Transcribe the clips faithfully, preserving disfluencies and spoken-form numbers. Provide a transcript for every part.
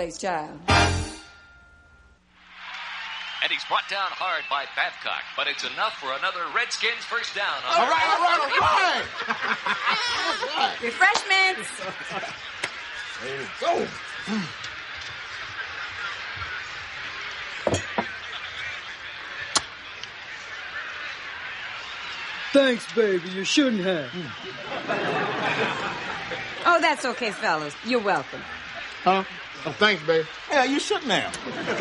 place, child. And he's brought down hard by Babcock, but it's enough for another Redskins first down. All right, all right, all right. All right. Refreshments. There you go. Thanks, baby. You shouldn't have. Oh, that's okay, fellas. You're welcome. Huh? Oh, thanks, baby. Yeah, you shouldn't have.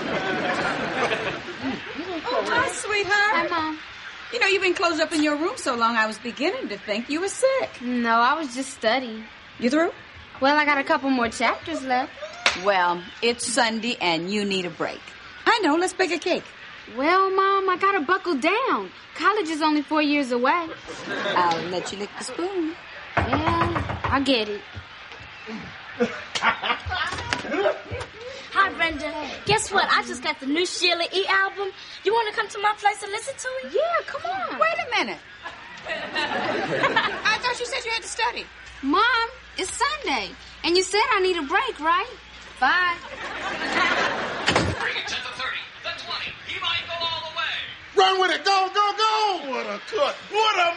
Oh, hi, sweetheart. Hi, Mom. You know, you've been closed up in your room so long, I was beginning to think you were sick. No, I was just studying. You through? Well, I got a couple more chapters left. Well, it's Sunday and you need a break. I know. Let's bake a cake. Well, Mom, I gotta buckle down. College is only four years away. I'll let you lick the spoon. Yeah, I get it. Hi, Brenda. Guess what? I just got the new Sheila E. album. You want to come to my place and listen to it? Yeah, come on. Wait a minute. I thought you said you had to study. Mom, it's Sunday, and you said I need a break, right? Bye. Bring it to the thirty, the twenty. He might go all the way. Run with it. Go, go, go. What a cut. What a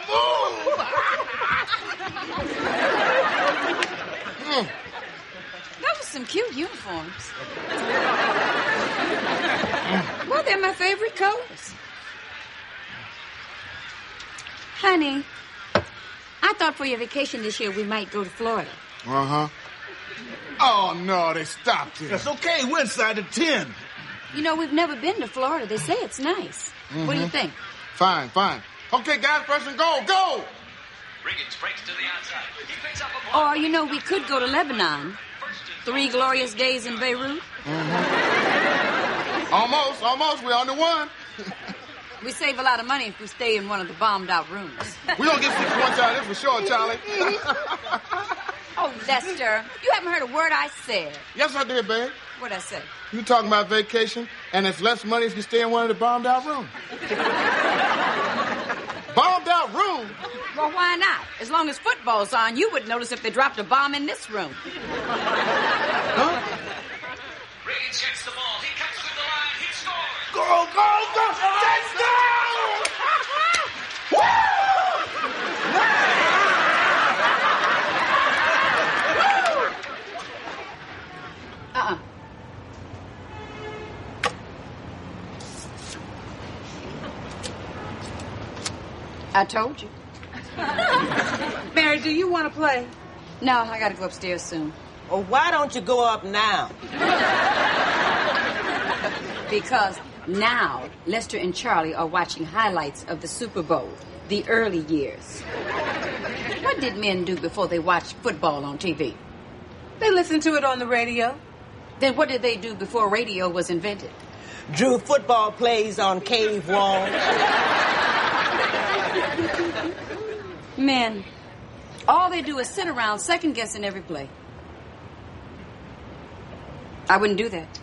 move. Mm. Those are some cute uniforms. Well, they're my favorite colors. Honey, I thought for your vacation this year we might go to Florida. Uh-huh. Oh, no, they stopped it. It's okay. We're inside the ten. You know, we've never been to Florida. They say it's nice. Mm-hmm. What do you think? Fine, fine. Okay, guys, first and go, go! Riggins breaks to the outside. He picks up a ball. Or, you know, we could go to Lebanon. Three glorious days in Beirut. Mm-hmm. Almost, almost. We're on the one. We save a lot of money if we stay in one of the bombed-out rooms. We're going to get six points out of this for sure, Charlie. Oh, Lester, you haven't heard a word I said. Yes, I did, babe. What'd I say? You talking about vacation, and it's less money if you stay in one of the bombed-out rooms. Bombed-out room? Well, why not? As long as football's on, you wouldn't notice if they dropped a bomb in this room. Huh? Riggins gets the ball. He cuts through the line. He scores. Go, go, go. Uh-uh. I told you. Mary, do you want to play? No, I gotta go upstairs soon. Well, why don't you go up now? Because now Lester and Charlie are watching highlights of the Super Bowl, the early years. What did men do before they watched football on T V? They listen to it on the radio. Then what did they do before radio was invented? Drew football plays on cave walls. Men, all they do is sit around second-guessing every play. I wouldn't do that.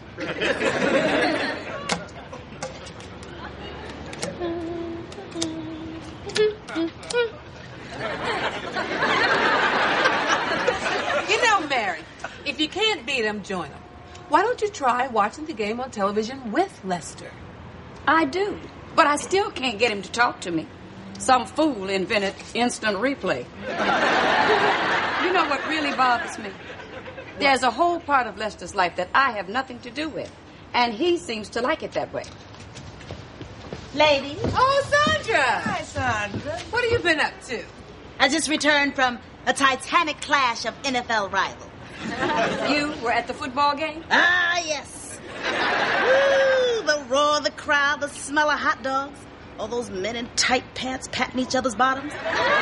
You know, Mary, if you can't beat them, join them. Why don't you try watching the game on television with Lester? I do, but I still can't get him to talk to me. Some fool invented instant replay. You know what really bothers me? There's a whole part of Lester's life that I have nothing to do with, and he seems to like it that way. Ladies. Oh, Sandra! Hi, Sandra. What have you been up to? I just returned from a titanic clash of N F L rivals. You were at the football game? Ah, yes. Woo, the roar of the crowd, the smell of hot dogs, all those men in tight pants patting each other's bottoms.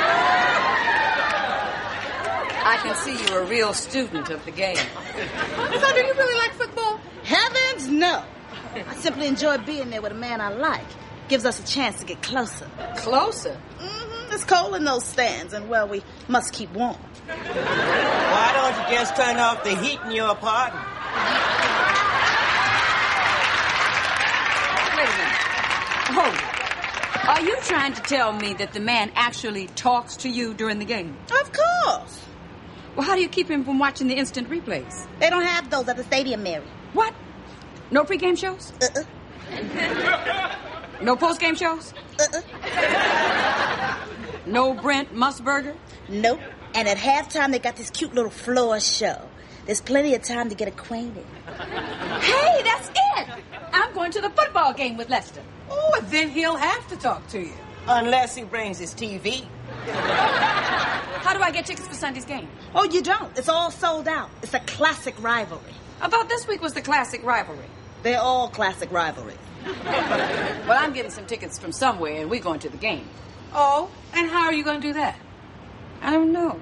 I can see you're a real student of the game. Sandra, do you really like football? Heavens, no. I simply enjoy being there with a man I like. Gives us a chance to get closer. Closer? Mm-hmm. It's cold in those stands, and, well, we must keep warm. Why don't you just turn off the heat in your apartment? Wait a minute. Hold it. Are you trying to tell me that the man actually talks to you during the game? Of course. Well, how do you keep him from watching the instant replays? They don't have those at the stadium, Mary. What? No pregame shows? Uh-uh. No postgame shows? Uh-uh. No Brent Musburger? Nope. And at halftime, they got this cute little floor show. There's plenty of time to get acquainted. Hey, that's it! I'm going to the football game with Lester. Oh, and then he'll have to talk to you. Unless he brings his T V. How do I get tickets for Sunday's game? Oh, you don't. It's all sold out. It's a classic rivalry. I thought this week was the classic rivalry. They're all classic rivalries. Well, I'm getting some tickets from somewhere, and we're going to the game. Oh, and how are you going to do that? I don't know.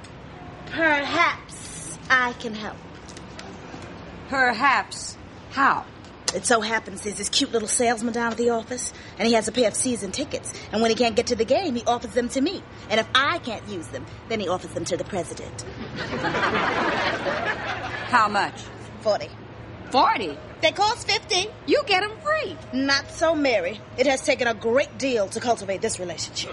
Perhaps I can help. Perhaps. How? It so happens there's this cute little salesman down at the office, and he has a pair of season tickets. And when he can't get to the game, he offers them to me. And if I can't use them, then he offers them to the president. How much? Forty. Forty? They cost fifty. You get them free. Not so, Mary. It has taken a great deal to cultivate this relationship.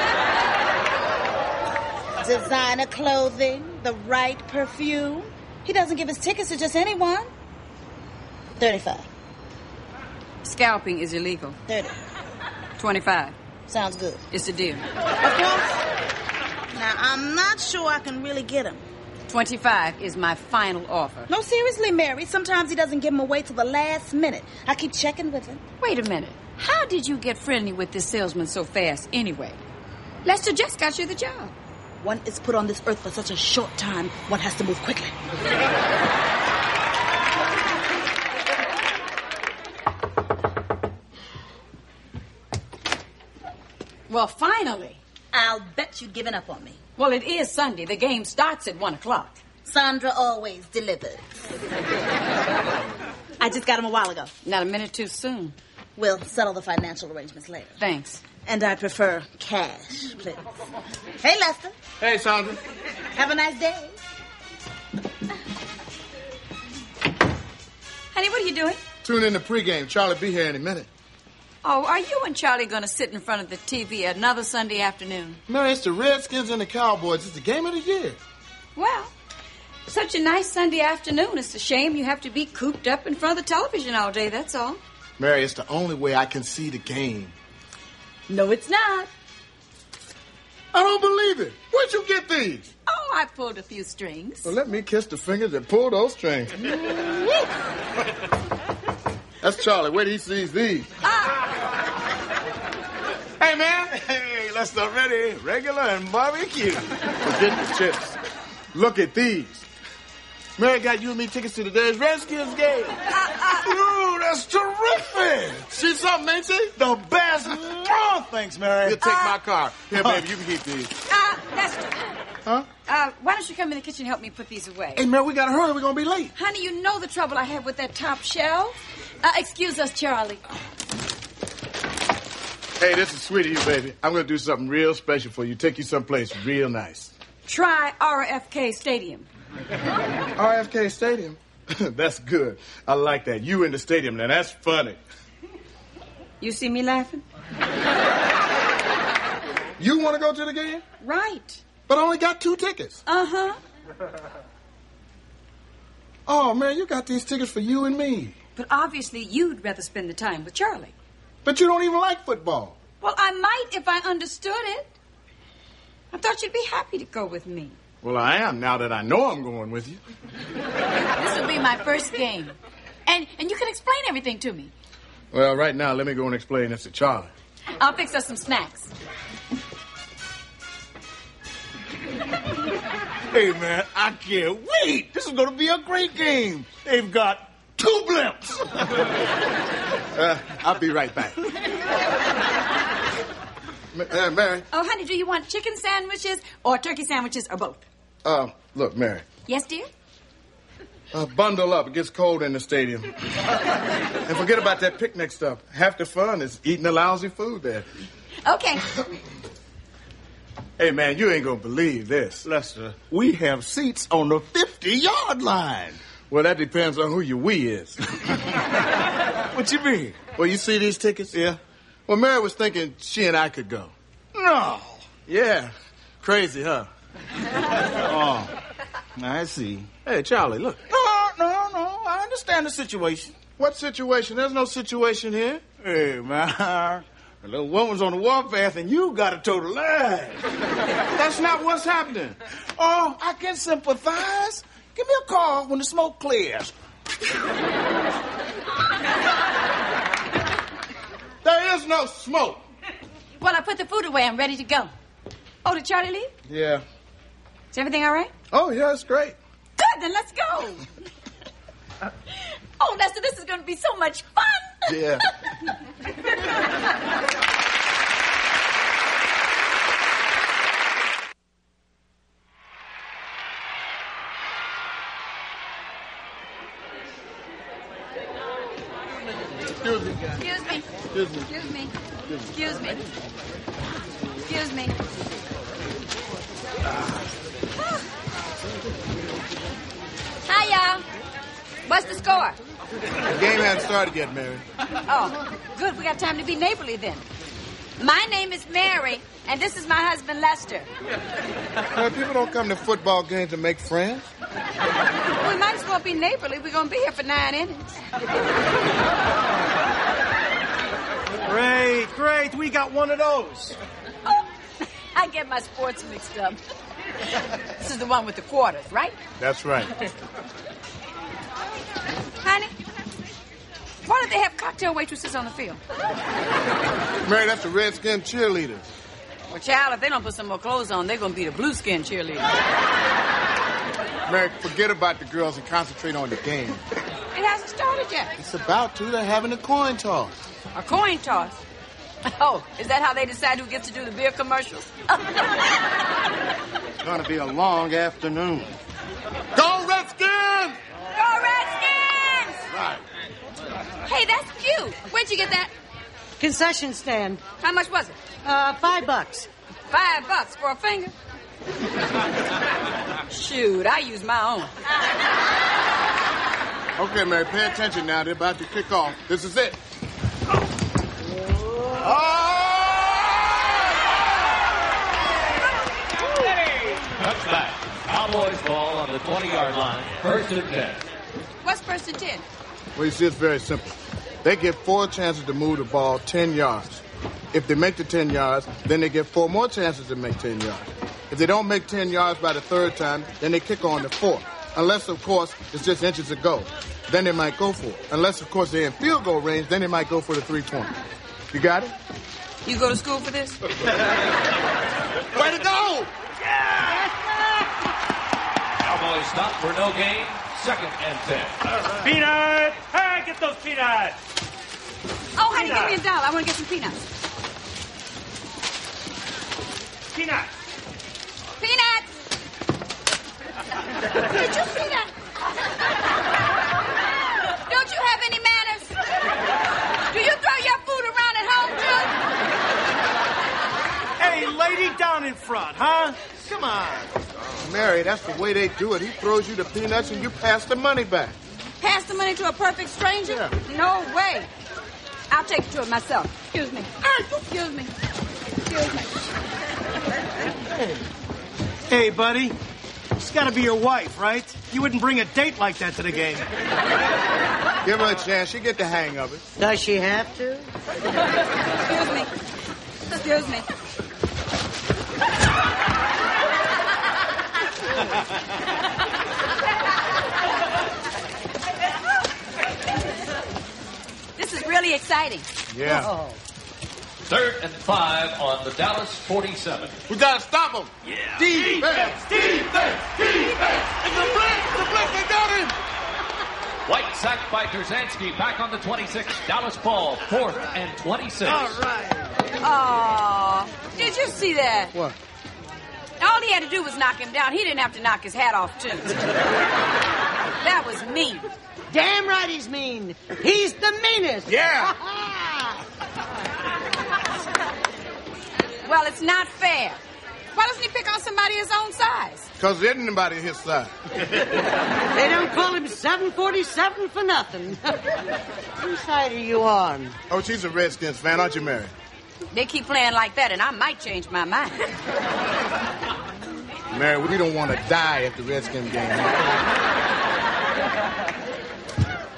Designer clothing, the right perfume. He doesn't give his tickets to just anyone. Thirty-five. Scalping is illegal. Thirty. Twenty-five. Sounds good. It's a deal. Of course. Now, I'm not sure I can really get him. Twenty-five is my final offer. No, seriously, Mary. Sometimes he doesn't give him away till the last minute. I keep checking with him. Wait a minute. How did you get friendly with this salesman so fast anyway? Lester just got you the job. One is put on this earth for such a short time, one has to move quickly. Well, finally. I'll bet you've given up on me. Well, it is Sunday. The game starts at one o'clock. Sandra always delivers. I just got him a while ago. Not a minute too soon. We'll settle the financial arrangements later. Thanks. And I prefer cash, please. Hey, Lester. Hey, Sandra. Have a nice day. Honey, what are you doing? Tune in to pregame. Charlie be here any minute. Oh, are you and Charlie going to sit in front of the T V another Sunday afternoon? Mary, it's the Redskins and the Cowboys. It's the game of the year. Well, such a nice Sunday afternoon. It's a shame you have to be cooped up in front of the television all day, that's all. Mary, it's the only way I can see the game. No, it's not. I don't believe it. Where'd you get these? Oh, I pulled a few strings. Well, let me kiss the fingers that pull those strings. That's Charlie. Wait till he sees these. Ah. Hey, man. Hey, Lester ready. Regular and barbecue. Forget the chips. Look at these. Mary got you and me tickets to today's Redskins game. Ooh, that's terrific. She's something, ain't she? The best. Oh, thanks, Mary. You take my car. Here, baby, you can keep these. Uh, Lester. Huh? Uh, why don't you come in the kitchen and help me put these away? Hey, Mary, we gotta hurry. We're gonna be late. Honey, you know the trouble I have with that top shelf. Uh, excuse us, Charlie. Hey, this is sweet of you, baby. I'm gonna do something real special for you. Take you someplace real nice. Try R F K Stadium. R F K Stadium? That's good. I like that. You in the stadium now. That's funny. You see me laughing? You want to go to the game? Right. But I only got two tickets. Uh-huh. Oh, man, you got these tickets for you and me. But obviously you'd rather spend the time with Charlie. But you don't even like football. Well, I might if I understood it. I thought you'd be happy to go with me. Well, I am now that I know I'm going with you. This will be my first game. And and you can explain everything to me. Well, right now, let me go and explain this to Charlie. I'll fix us some snacks. Hey, man, I can't wait. This is going to be a great game. They've got two blimps. uh, I'll be right back. Uh, Mary. Oh, honey, do you want chicken sandwiches or turkey sandwiches or both? Uh, look, Mary. Yes, dear? Uh, bundle up. It gets cold in the stadium. And forget about that picnic stuff. Half the fun is eating the lousy food there. Okay. Hey, man, you ain't gonna believe this. Lester, we have seats on the fifty-yard line. Well, that depends on who your we is. What you mean? Well, you see these tickets? Yeah. Well, Mary was thinking she and I could go. No. Yeah. Crazy, huh? Oh, I see. Hey, Charlie, look. No, no, no, I understand the situation. What situation? There's no situation here. Hey, man. The little woman's on the warpath, and you got a total lie. That's not what's happening. Oh, I can sympathize. Give me a call when the smoke clears. There is no smoke. Well, I put the food away. I'm ready to go. Oh, did Charlie leave? Yeah. Is everything all right? Oh, yeah, it's great. Good, then let's go. Oh, Lester, this is going to be so much fun. Yeah. Excuse me. Excuse me. Excuse me. Excuse me. Excuse me. Excuse me. Hi, y'all. What's the score? The game hasn't started yet, Mary. Oh, good. We got time to be neighborly then. My name is Mary, and this is my husband, Lester. Well, people don't come to football games to make friends. We might as well be neighborly. We're going to be here for nine innings. Great, great. We got one of those. Oh, I get my sports mixed up. This is the one with the quarters, right? That's right. Honey, why do they have cocktail waitresses on the field? Mary, that's the Redskin cheerleaders. Well, child, if they don't put some more clothes on, they're going to be the blue-skin cheerleaders. Mary, forget about the girls and concentrate on the game. It hasn't started yet. It's about to. They're having a coin toss. A coin toss? Oh, is that how they decide who gets to do the beer commercials? It's going to be a long afternoon. Go, Redskins! Go, Redskins! Right. Hey, that's cute. Where'd you get that? Concession stand. How much was it? Uh, five bucks. Five bucks for a finger? Shoot, I use my own. Okay, Mary, pay attention now. They're about to kick off. This is it. Touchback. Cowboys ball on the twenty-yard line. First and ten. What's first and ten? Well, you see, it's very simple. They get four chances to move the ball ten yards. If they make the ten yards, then they get four more chances to make ten yards. If they don't make ten yards by the third time, then they kick on the fourth. Unless, of course, it's just inches to go. Then they might go for it. Unless, of course, they're in field goal range, then they might go for the three twenty. You got it? You go to school for this? Way to go! Cowboys stop for no gain. Second and ten. Peanut! Hey, get those peanuts! Oh, honey, give me a dollar. I want to get some peanuts. Peanuts! Peanuts! Did you see that? Don't you have any manners? Do you throw your food around at home, too? Hey, lady down in front, huh? Come on. Mary, that's the way they do it. He throws you the peanuts and you pass the money back. Pass the money to a perfect stranger? Yeah. No way. I'll take it to him myself. Excuse me. Excuse me. Excuse me. Hey. Hey, buddy. She's got to be your wife, right? You wouldn't bring a date like that to the game. Give her a chance. She'll get the hang of it. Does she have to? Excuse me. Excuse me. This is really exciting. Yeah. Oh. Third and five on the Dallas forty-seven. We got to stop them. Yeah. Defense! Defense! Defense! It's a blitz! The blitz! They got him! White sacked by Terzansky back on the twenty-six. Dallas ball, fourth and twenty-six. All right. Aw, did you see that? What? All he had to do was knock him down. He didn't have to knock his hat off, too. That was mean. Damn right he's mean. He's the meanest. Yeah. Well, it's not fair. Why doesn't he pick on somebody his own size? Because there isn't anybody his side. They don't call him seven forty-seven for nothing. Whose side are you on? Oh, she's a Redskins fan, aren't you, Mary? They keep playing like that, and I might change my mind. Mary, we don't want to die at the Redskins game.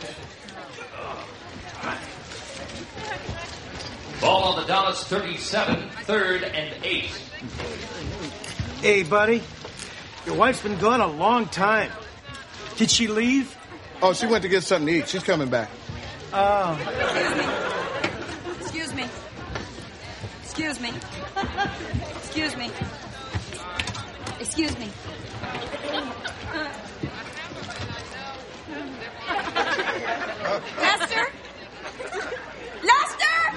on the Dallas thirty-seven, third and eight. Hey, buddy. Your wife's been gone a long time. Did she leave? Oh, she went to get something to eat. She's coming back. Oh. Excuse me. Excuse me. Excuse me. Excuse me. Lester? Lester?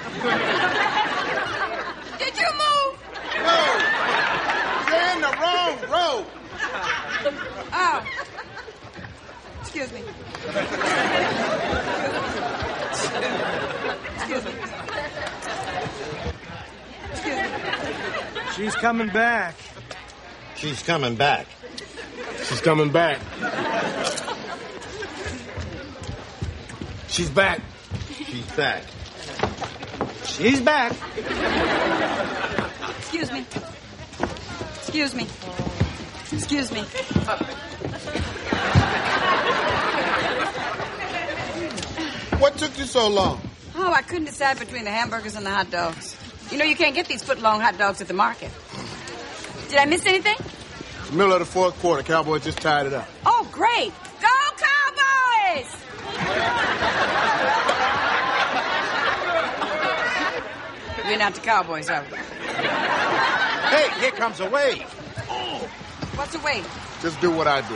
Did you move? No! You're in the wrong road. Oh. Excuse me. Excuse me. Excuse me. She's coming back. She's coming back. She's coming back. She's back. She's back. She's back. Excuse me. Excuse me. Excuse me. What took you so long? Oh, I couldn't decide between the hamburgers and the hot dogs. You know, you can't get these foot-long hot dogs at the market. Did I miss anything? It's the middle of the fourth quarter. Cowboys just tied it up. Oh, great. Go Cowboys! We're not the Cowboys, are we? Hey, here comes a wave. What's the wave? Just do what I do.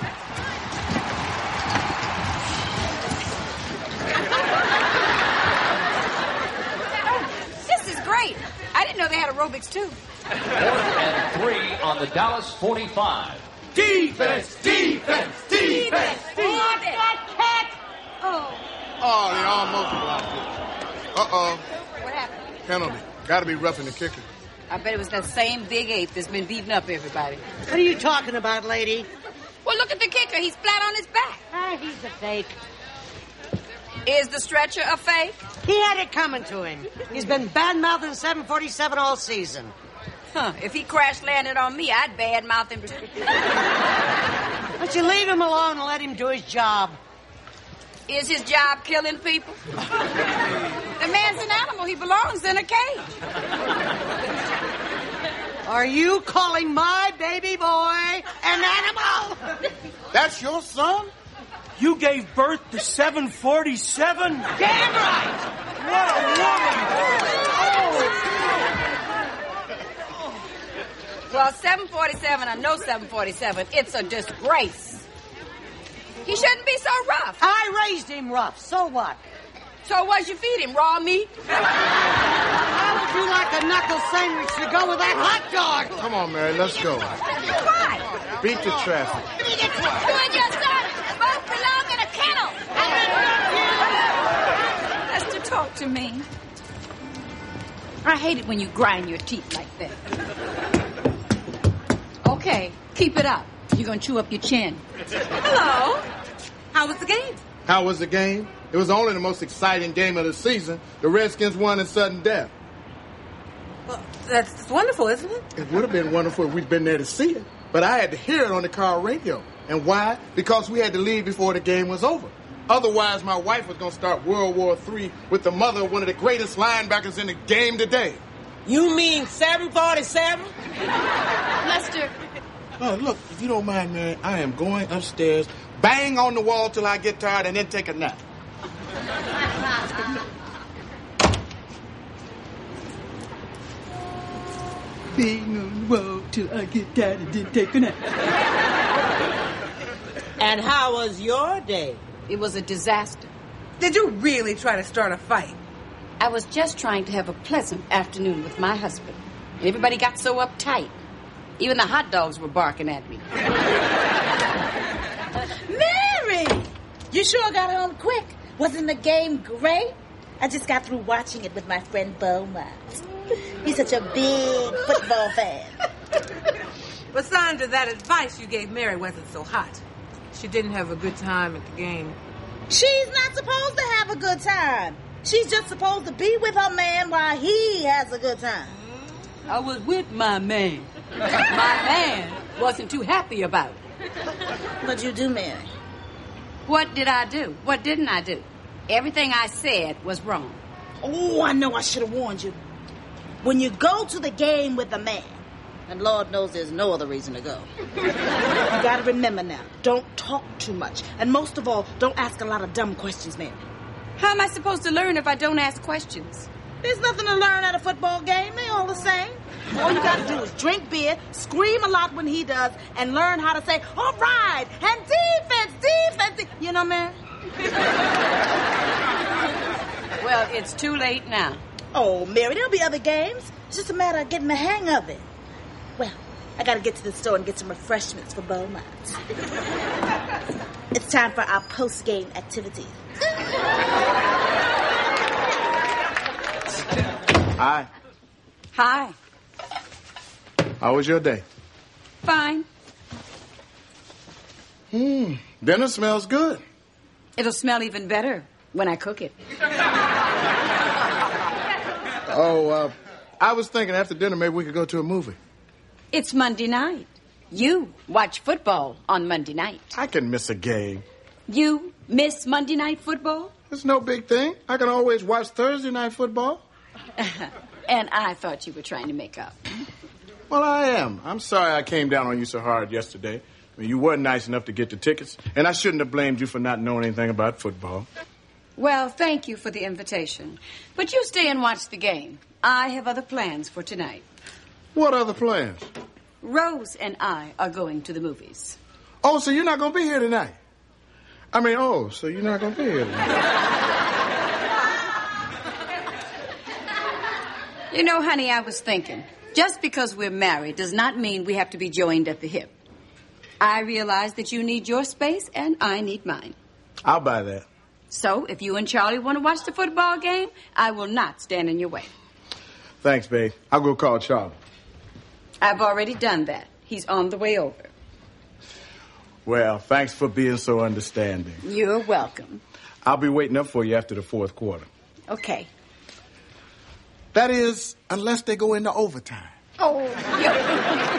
This is great. I didn't know they had aerobics, too. Fourth and three on the Dallas forty-five. Defense! Defense! Defense! Defense! Oh. Oh, they almost blocked it. Uh-oh. What happened? Penalty. Got to be roughing the kicker. I bet it was that same big ape that's been beating up everybody. What are you talking about, lady? Well, look at the kicker. He's flat on his back. Ah, he's a fake. Is the stretcher a fake? He had it coming to him. He's been bad-mouthing seven forty-seven all season. Huh. If he crash-landed on me, I'd bad-mouth him. But you leave him alone and let him do his job. Is his job killing people? The man's an animal. He belongs in a cage. Are you calling my baby boy an animal? That's your son? You gave birth to seven forty-seven? Damn right! What a woman! Well, seven forty-seven, I know seven forty-seven. It's a disgrace. He shouldn't be so rough. I raised him rough. So what? So what you feed him? Raw meat? How would you like a knuckle sandwich to go with that hot dog? Come on, Mary, let's go. Why? Beat the traffic. You and your son both belong in a kennel. Lester, talk to me. I hate it when you grind your teeth like that. Okay, keep it up. You're going to chew up your chin. Hello. How was the game? How was the game? It was only the most exciting game of the season. The Redskins won in sudden death. Well, that's, that's wonderful, isn't it? It would have been wonderful if we'd been there to see it. But I had to hear it on the car radio. And why? Because we had to leave before the game was over. Otherwise, my wife was going to start World War Three with the mother of one of the greatest linebackers in the game today. You mean seven forty-seven? Lester. Oh, look, if you don't mind, man, I am going upstairs, bang on the wall till I get tired, and then take a nap. Bang on the wall till I get tired and then take a nap. And how was your day? It was a disaster. Did you really try to start a fight? I was just trying to have a pleasant afternoon with my husband. Everybody got so uptight. Even the hot dogs were barking at me. Mary! You sure got home quick. Wasn't the game great? I just got through watching it with my friend Beaumont. He's such a big football fan. But Sandra, that advice you gave Mary wasn't so hot. She didn't have a good time at the game. She's not supposed to have a good time. She's just supposed to be with her man while he has a good time. I was with my man. My man wasn't too happy about it. What'd you do, Mary? What did I do? What didn't I do? Everything I said was wrong. Oh, I know I should have warned you. When you go to the game with a man, and Lord knows there's no other reason to go, you gotta remember now, don't talk too much. And most of all, don't ask a lot of dumb questions, Mary. How am I supposed to learn if I don't ask questions? There's nothing to learn at a football game. They all the same. All you gotta do is drink beer, scream a lot when he does, and learn how to say, all right, and defense, defense, de-" you know, Mary? Well, it's too late now. Oh, Mary, there'll be other games. It's just a matter of getting the hang of it. Well, I gotta get to the store and get some refreshments for Beaumont. It's time for our post-game activities. Hi. Hi. How was your day? Fine. Hmm. Dinner smells good. It'll smell even better when I cook it. Oh, uh, I was thinking after dinner maybe we could go to a movie. It's Monday night. You watch football on Monday night. I can miss a game. You miss Monday night football? It's no big thing. I can always watch Thursday night football. And I thought you were trying to make up. Well, I am. I'm sorry I came down on you so hard yesterday. I mean, you weren't nice enough to get the tickets, and I shouldn't have blamed you for not knowing anything about football. Well, thank you for the invitation. But you stay and watch the game. I have other plans for tonight. What other plans? Rose and I are going to the movies. Oh, so you're not going to be here tonight? I mean, oh, so you're not going to be here tonight. You know, honey, I was thinking, just because we're married does not mean we have to be joined at the hip. I realize that you need your space and I need mine. I'll buy that. So, if you and Charlie want to watch the football game, I will not stand in your way. Thanks, babe. I'll go call Charlie. I've already done that. He's on the way over. Well, thanks for being so understanding. You're welcome. I'll be waiting up for you after the fourth quarter. Okay. That is, unless they go into overtime. Oh,